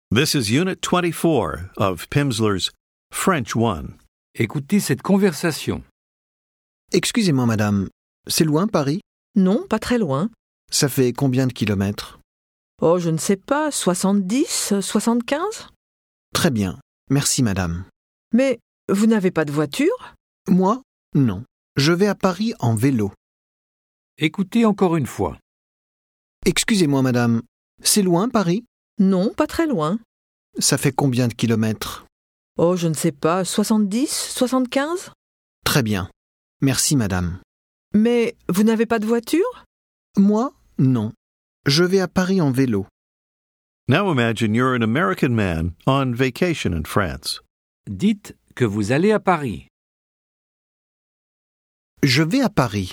This is Unit 24 of Pimsleur's French 1. Écoutez cette conversation. Excusez-moi, madame. C'est loin, Paris? Non, pas très loin. Ça fait combien de kilomètres? Oh, je ne sais pas, 70, 75? Très bien. Merci, madame. Mais vous n'avez pas de voiture? Moi? Non. Je vais à Paris en vélo. Écoutez encore une fois. Excusez-moi, madame. C'est loin, Paris? Non, pas très loin. Ça fait combien de kilomètres? Oh, je ne sais pas, 70, 75? Très bien. Merci, madame. Mais vous n'avez pas de voiture? Moi? Non. Je vais à Paris en vélo. Now imagine you're an American man on vacation in France. Dites que vous allez à Paris. Je vais à Paris.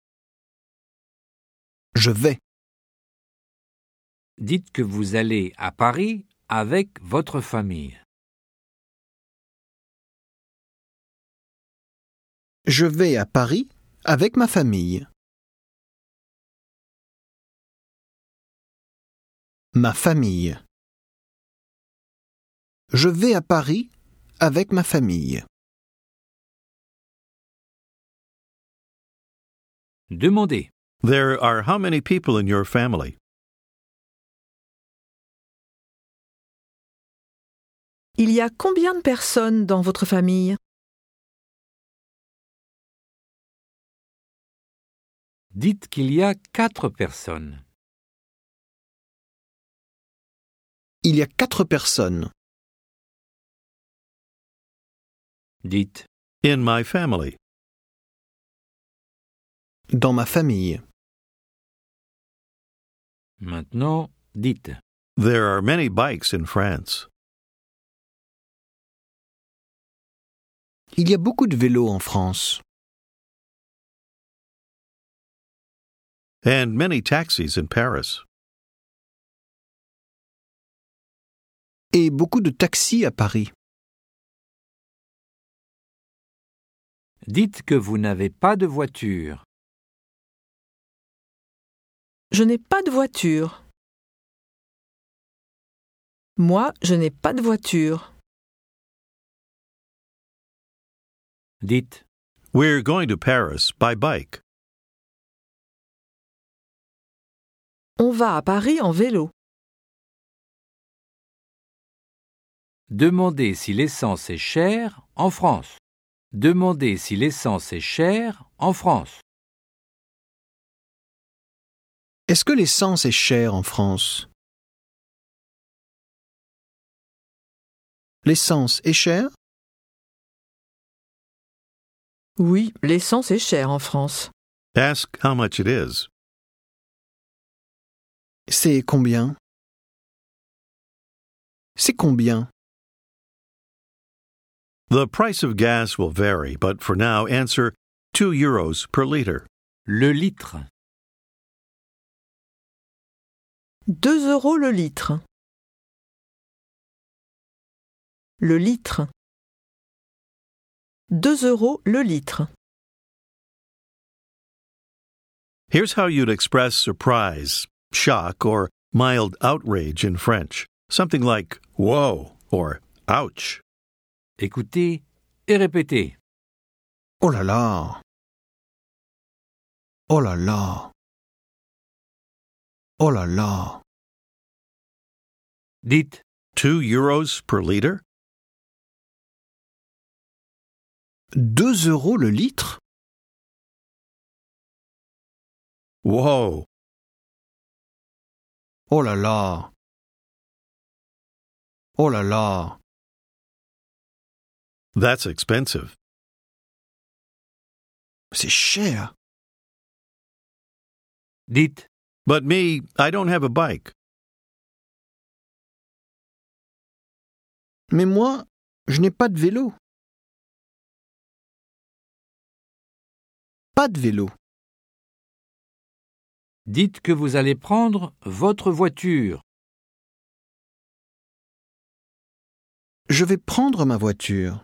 Je vais. Dites que vous allez à Paris avec votre famille. Je vais à Paris avec ma famille. Ma famille. Je vais à Paris avec ma famille. Demandez. There are how many people in your family? Il y a combien de personnes dans votre famille? Dites qu'il y a 4 personnes. Il y a 4 personnes. Dites. In my family. Dans ma famille. Maintenant, dites. There are many bikes in France. Il y a beaucoup de vélos en France. And many taxis in Paris. Et beaucoup de taxis à Paris. Dites que vous n'avez pas de voiture. Je n'ai pas de voiture. Moi, je n'ai pas de voiture. Dites. We're going to Paris by bike. On va à Paris en vélo. Demandez si l'essence est chère en France. Demandez si l'essence est chère en France. Est-ce que l'essence est chère en France? L'essence est chère? Oui, l'essence est chère en France. Ask how much it is. C'est combien? C'est combien? The price of gas will vary, but for now answer 2 euros per liter. Le litre. 2 euros le litre. Le litre. 2 euros le litre. Here's how you'd express surprise, shock, or mild outrage in French. Something like whoa or ouch. Écoutez et répétez. Oh là là! Oh là là! Oh là là! Dites. 2 euros per liter? 2 euros le litre? Whoa! Oh là là! Oh là là! That's expensive. C'est cher! Dites. But me, I don't have a bike. Mais moi, je n'ai pas de vélo. Pas de vélo. Dites que vous allez prendre votre voiture. Je vais prendre ma voiture.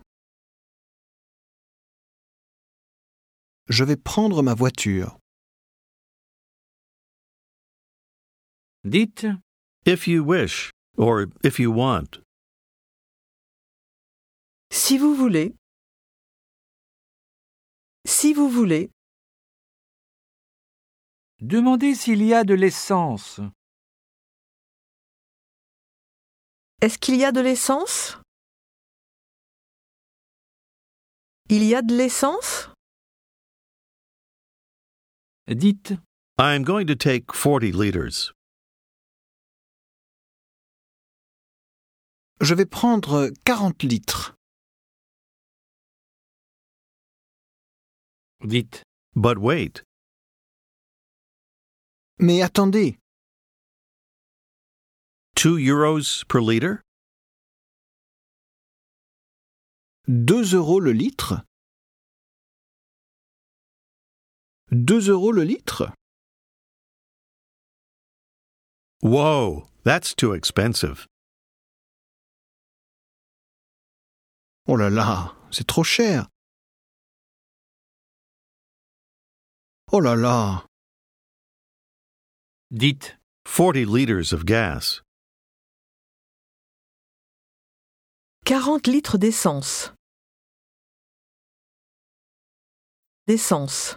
Je vais prendre ma voiture. Dites. If you wish. or if you want. Si vous voulez. Si vous voulez. Demandez s'il y a de l'essence. Est-ce qu'il y a de l'essence? Il y a de l'essence? Dites I'm going to take 40 liters. Je vais prendre 40 litres. Dites But wait, Mais attendez, 2 euros per liter? 2 € le litre? 2 € le litre? Whoa, that's too expensive. Oh là là, c'est trop cher. Oh là là, Dites 40 liters of gas. 40 litres d'essence. D'essence.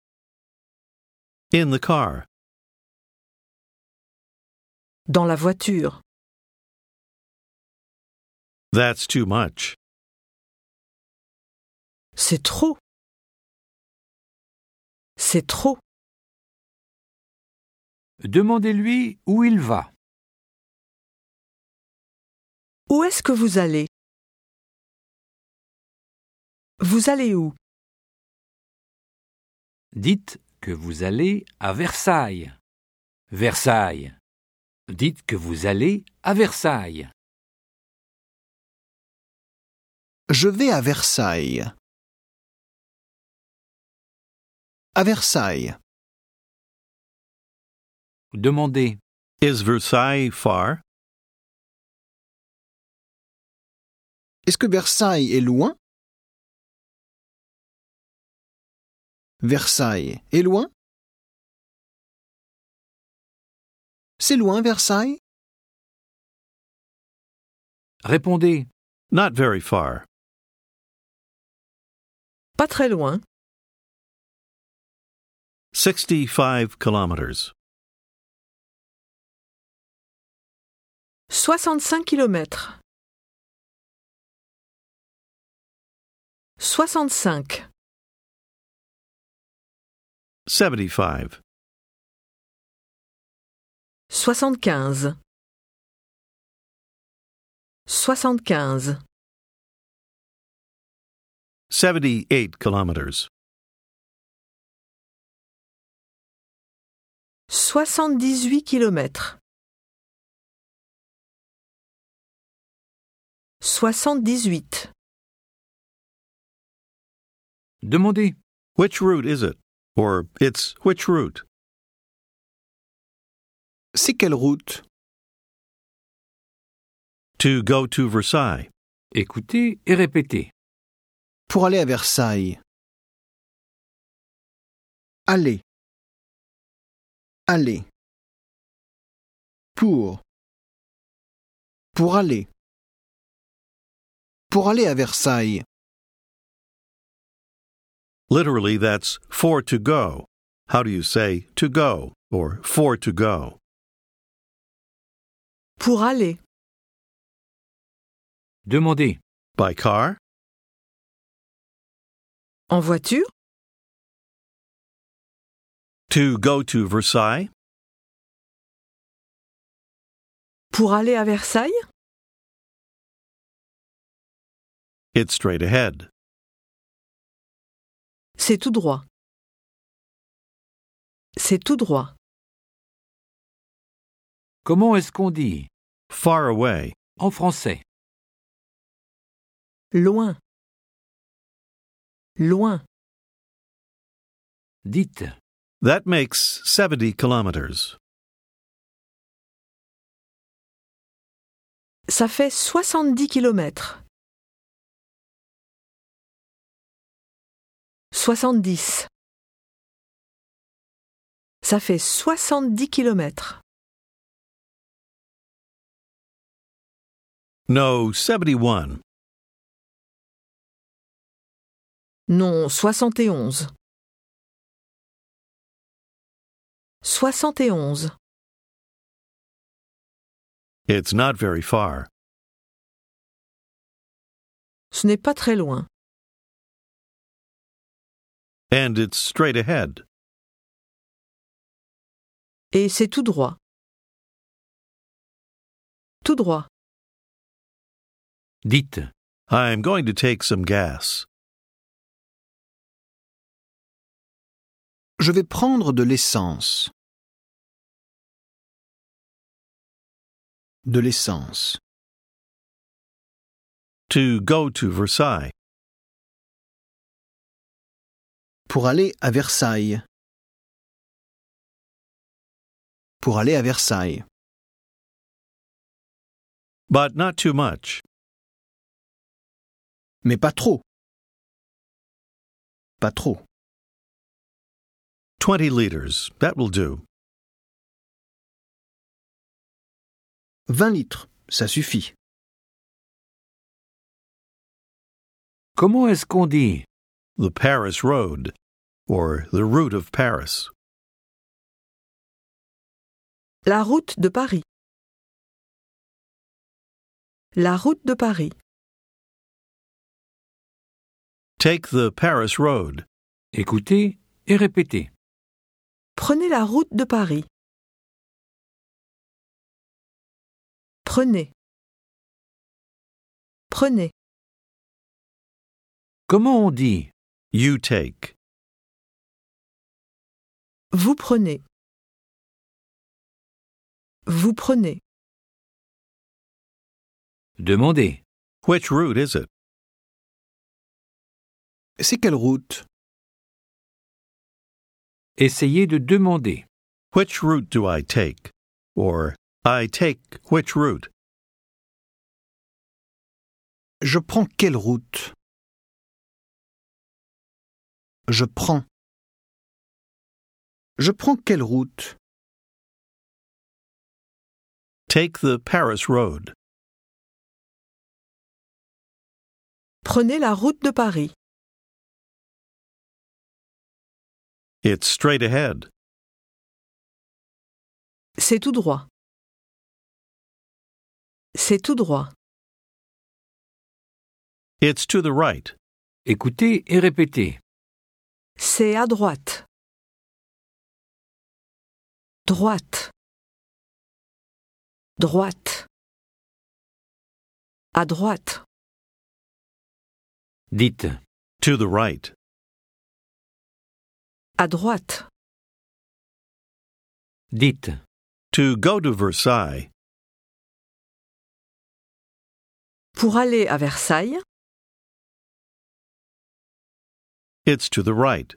In the car. Dans la voiture. That's too much. C'est trop. C'est trop. Demandez-lui où il va. Où est-ce que vous allez? Vous allez où? Dites que vous allez à Versailles. Versailles. Dites que vous allez à Versailles. je vais à Versailles. À Versailles. Demandez Is Versailles far? Est-ce que Versailles est loin? Versailles est loin? C'est loin, Versailles? Répondez Not very far. Pas très loin. 65 kilometers. 65 kilomètres. 65. 75. 75. 75. 78 kilometers. 78 kilomètres. 78. Demandez Which route is it? Or it's which route? C'est quelle route? To go to Versailles. Écoutez et répétez. Pour aller à Versailles. Aller. Aller. Pour. Pour aller. Pour aller à Versailles. Literally, that's for to go. How do you say to go or for to go? Pour aller. Demandez By car? En voiture? To go to Versailles? Pour aller à Versailles? It's straight ahead. C'est tout droit. C'est tout droit. comment est-ce qu'on dit Far away. en français. Loin. Loin. Dites That makes 70 kilometers. Ça fait 70 kilomètres. 70. Ça fait 70 kilomètres. No, 71. Non, 71. 71. It's not very far. Ce n'est pas très loin. And it's straight ahead. Et c'est tout droit. Tout droit. Dites. I'm going to take some gas. Je vais prendre de l'essence. De l'essence. To go to Versailles. Pour aller à Versailles. Pour aller à Versailles. But not too much. Mais pas trop. Pas trop. 20 liters. That will do. 20 litres, ça suffit. Comment est-ce qu'on dit? The Paris Road, or the route of Paris. La route de Paris. La route de Paris. Take the Paris Road. Écoutez et répétez. Prenez la route de Paris. Prenez. Prenez. Comment on dit? You take. Vous prenez. Vous prenez. Demandez. Which route is it? C'est quelle route? Essayez de demander. Which route do I take? Or, I take which route? Je prends quelle route? Je prends. Je prends quelle route? Take the Paris Road. Prenez la route de Paris. It's straight ahead. C'est tout droit. C'est tout droit. It's to the right. Écoutez et répétez. C'est à droite. Droite. Droite. À droite. Dites. To the right. À droite. Dites. To go to Versailles. Pour aller à Versailles, It's to the right.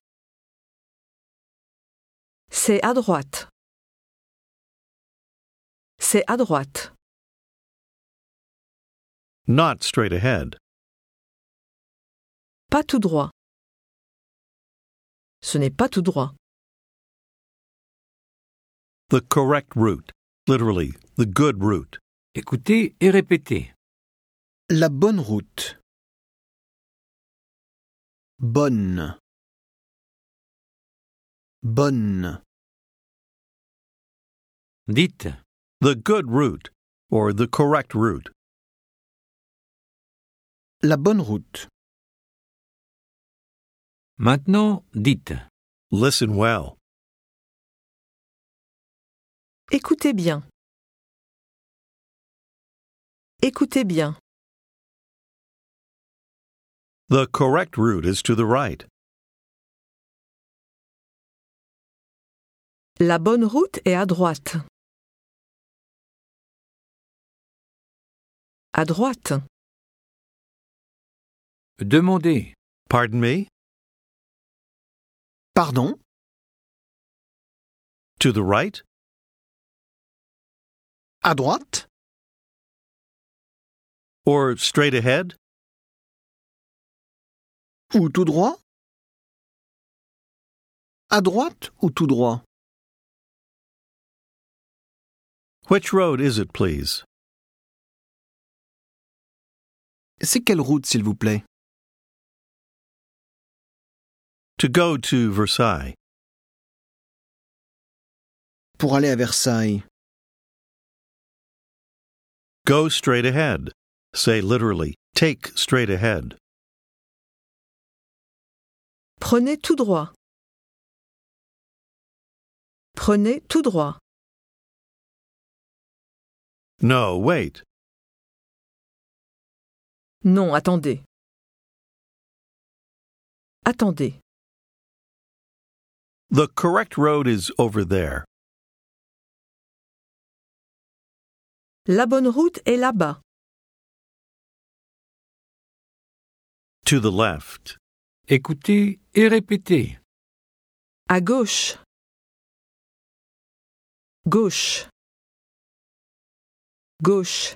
c'est à droite. C'est à droite. Not straight ahead. Pas tout droit. Ce n'est pas tout droit. The correct route. Literally, the good route. Écoutez et répétez. La bonne route. Bonne. Bonne. Dites. The good route, or the correct route. La bonne route. Maintenant, dites. Listen well. Écoutez bien. Écoutez bien. The correct route is to the right. La bonne route est à droite. À droite. Demandez. Pardon me? Pardon? To the right? À droite? Or straight ahead? Ou tout droit? À droite ou tout droit? Which road is it, please? C'est quelle route, s'il vous plaît? To go to Versailles. Pour aller à Versailles. Go straight ahead. Say literally, take straight ahead. Prenez tout droit. Prenez tout droit. No, wait. Non, attendez. Attendez. The correct road is over there. La bonne route est là-bas. To the left. Écoutez et répétez. À gauche. Gauche. Gauche.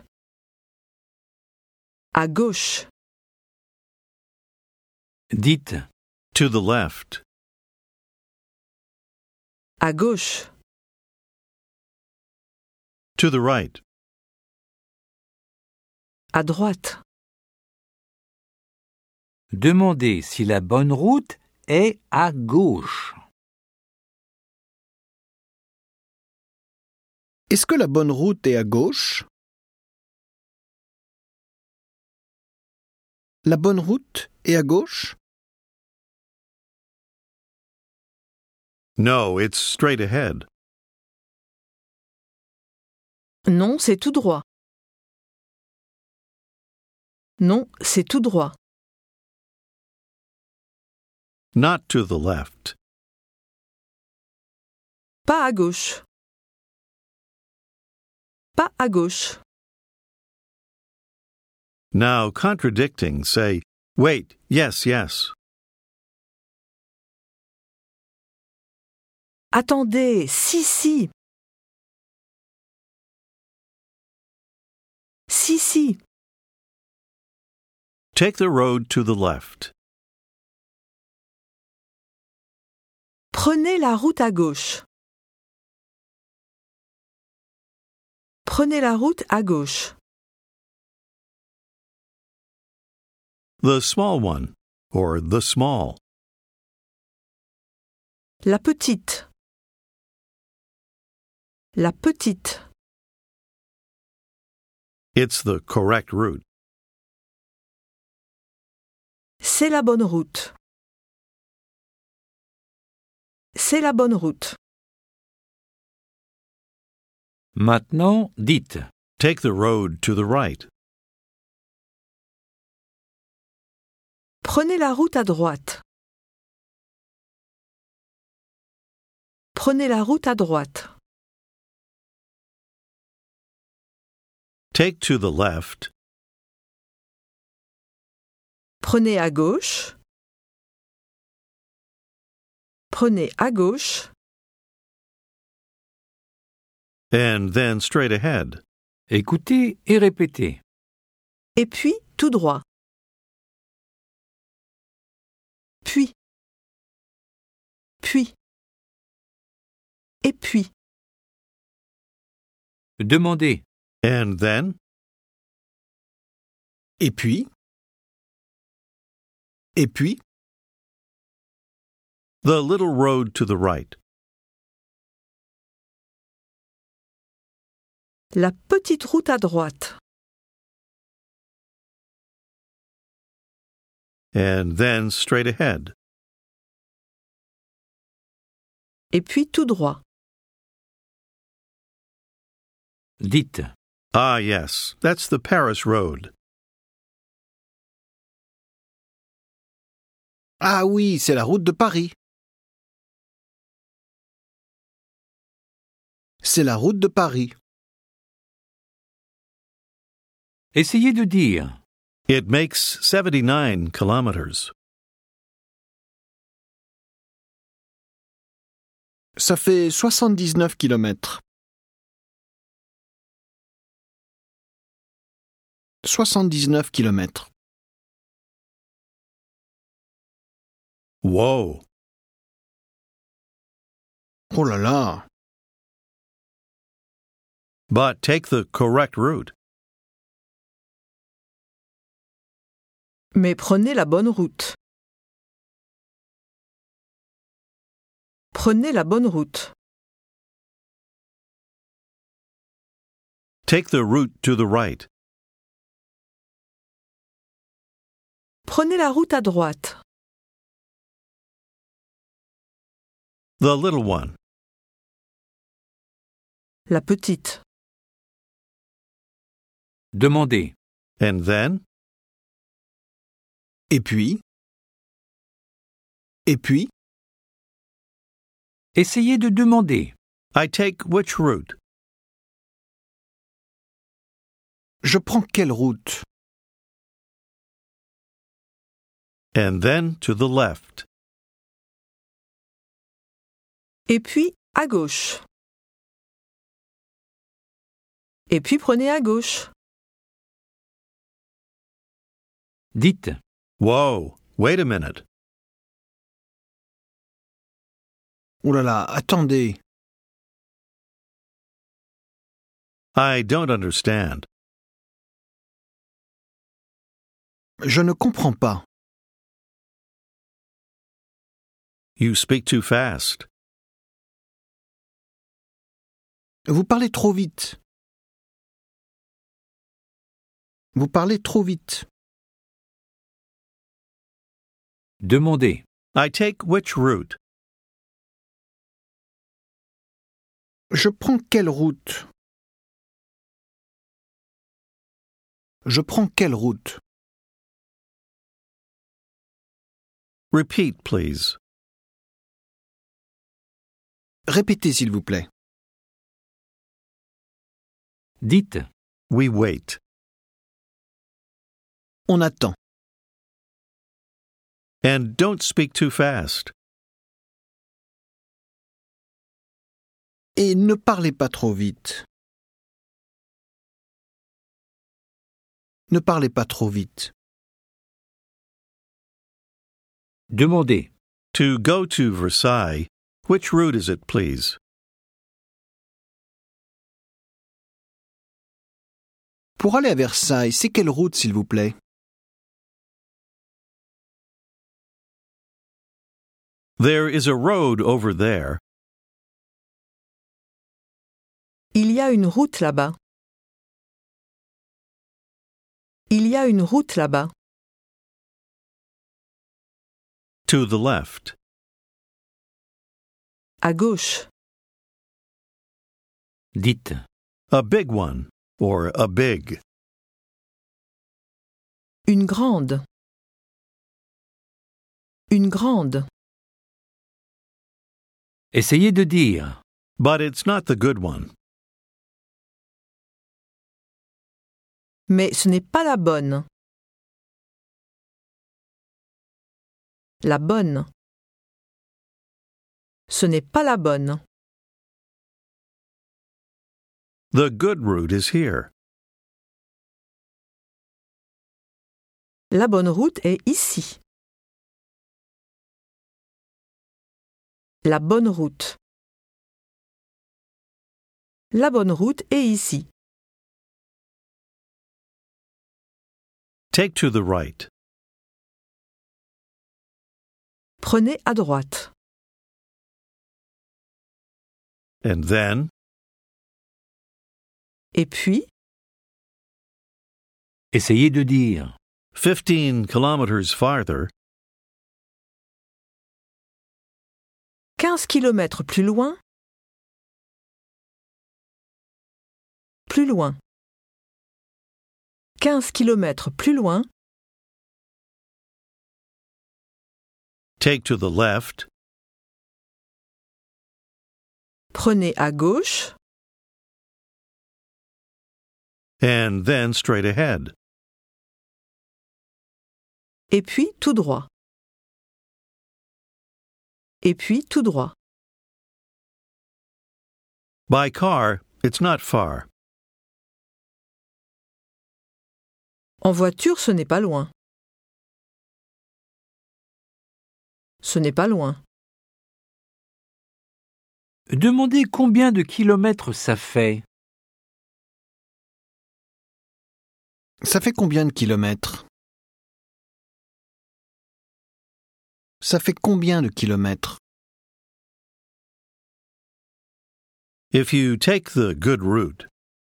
À gauche. Dites. To the left. À gauche. To the right. À droite. Demandez si la bonne route est à gauche. Est-ce que la bonne route est à gauche? La bonne route est à gauche? No, it's straight ahead. Non, c'est tout droit. Non, c'est tout droit. Not to the left. Pas à gauche. Pas à gauche. Now, contradicting, say, wait, yes, yes. Attendez, si, si. Si, si. Take the road to the left. Prenez la route à gauche. Prenez la route à gauche. The small one, or the small. La petite. La petite. It's the correct route. C'est la bonne route. C'est la bonne route. Maintenant, dites. Take the road to the right. Prenez la route à droite. Prenez la route à droite. Take to the left. Prenez à gauche. Prenez à gauche. And then straight ahead. Écoutez et répétez. Et puis tout droit. Puis. Puis. Et puis. Demandez. And then? Et puis? Et puis? The little road to the right. La petite route à droite. And then straight ahead. Et puis tout droit. Dites. Ah, yes, that's the Paris road. Ah oui, c'est la route de Paris. C'est la route de Paris. Essayez de dire. It makes 79 kilometers. Ça fait 79 kilomètres. 79 kilomètres. Whoa. Oh là là. But take the correct route. Mais prenez la bonne route. Prenez la bonne route. Take the route to the right. Prenez la route à droite. The little one. La petite. Demandez. And then? Et puis? Et puis? Essayez de demander. I take which route? Je prends quelle route? And then to the left. Et puis à gauche. Et puis prenez à gauche. Dites. Whoa, wait a minute. Oh là là, attendez. I don't understand. Je ne comprends pas. You speak too fast. Vous parlez trop vite. Vous parlez trop vite. Demandez. I take which route? Je prends quelle route? Je prends quelle route? Repeat, please. Répétez, s'il vous plaît. Dites. We wait. On attend. And don't speak too fast. Et ne parlez pas trop vite. Ne parlez pas trop vite. Demandez. To go to Versailles, which route is it, please? Pour aller à Versailles, c'est quelle route, s'il vous plaît? There is a road over there. Il y a une route là-bas. Il y a une route là-bas. To the left. À gauche. Dites. A big one, or a big. Une grande. Une grande. Essayez de dire. But it's not the good one. Mais ce n'est pas la bonne. La bonne. Ce n'est pas la bonne. The good route is here. La bonne route est ici. La bonne route. La bonne route est ici. Take to the right. Prenez à droite. And then? Et puis, Essayez de dire. 15 kilometers farther, 15 kilomètres plus loin. Plus loin. 15 kilomètres plus loin. take to the left, Prenez à gauche. and then straight ahead. Et puis tout droit. Et puis tout droit. By car, it's not far. En voiture, ce n'est pas loin. Ce n'est pas loin. Demandez combien de kilomètres ça fait. Ça fait combien de kilomètres? ça fait combien de kilomètres? If you take the good route,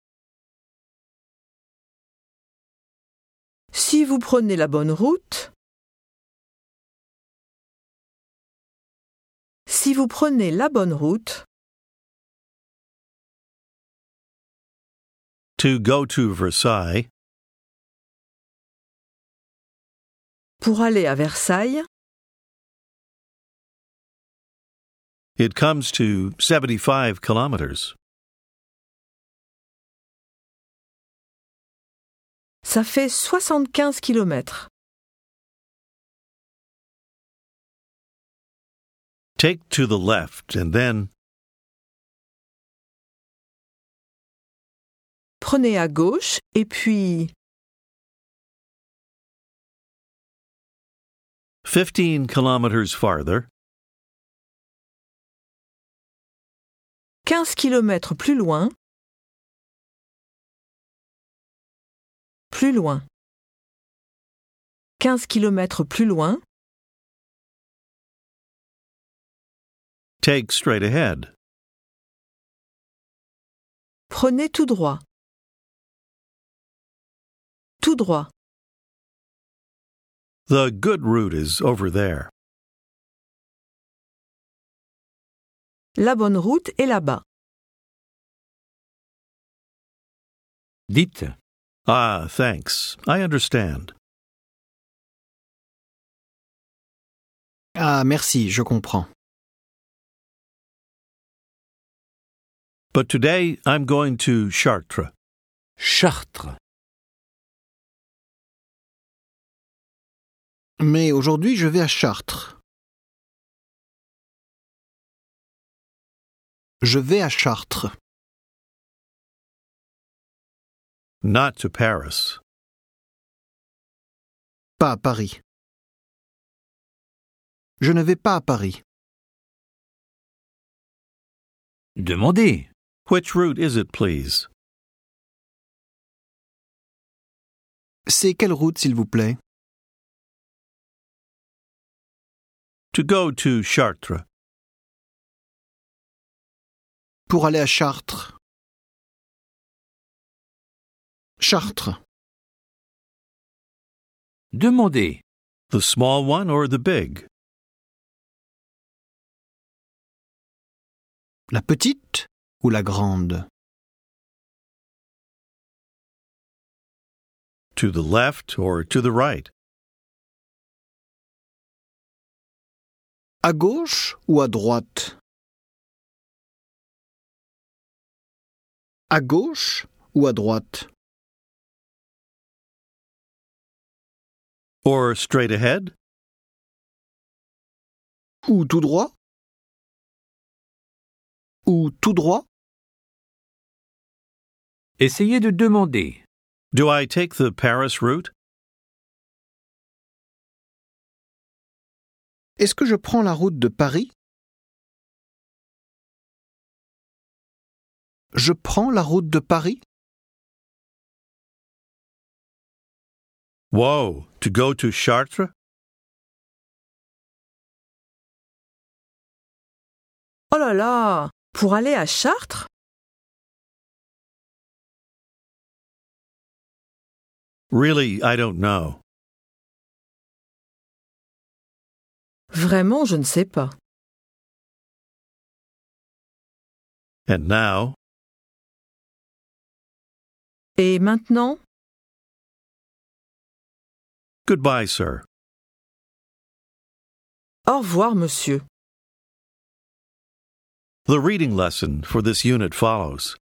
Si vous prenez la bonne route, si vous prenez la bonne route, to go to Versailles, pour aller à Versailles, it comes to 75 kilometers. ça fait 75 kilomètres. Take to the left and then Prenez à gauche et puis 15 kilometers farther, 15 kilomètres plus loin, 15 kilomètres plus loin, take straight ahead. prenez tout droit. Tout droit. The good route is over there. La bonne route est là-bas. Dites Ah, thanks. I understand. Ah, merci, je comprends. But today I'm going to Chartres. Chartres. Mais aujourd'hui, je vais à Chartres. Je vais à Chartres. Not to Paris. Pas à Paris. Je ne vais pas à Paris. Demandez. Which route is it, please? C'est quelle route, s'il vous plaît? To go to Chartres. Pour aller à Chartres. Chartres. Demandez. The small one or the big? La petite ou la grande? To the left or to the right? À gauche ou à droite? À gauche ou à droite? Or straight ahead? Ou tout droit? Ou tout droit? Essayez de demander. Do I take the Paris route? Est-ce que je prends la route de Paris? Je prends la route de Paris? Whoa, to go to Chartres? Oh là là! Pour aller à Chartres? Really, I don't know. Vraiment, je ne sais pas. And now, Et maintenant? goodbye, sir. Au revoir, monsieur. The reading lesson for this unit follows.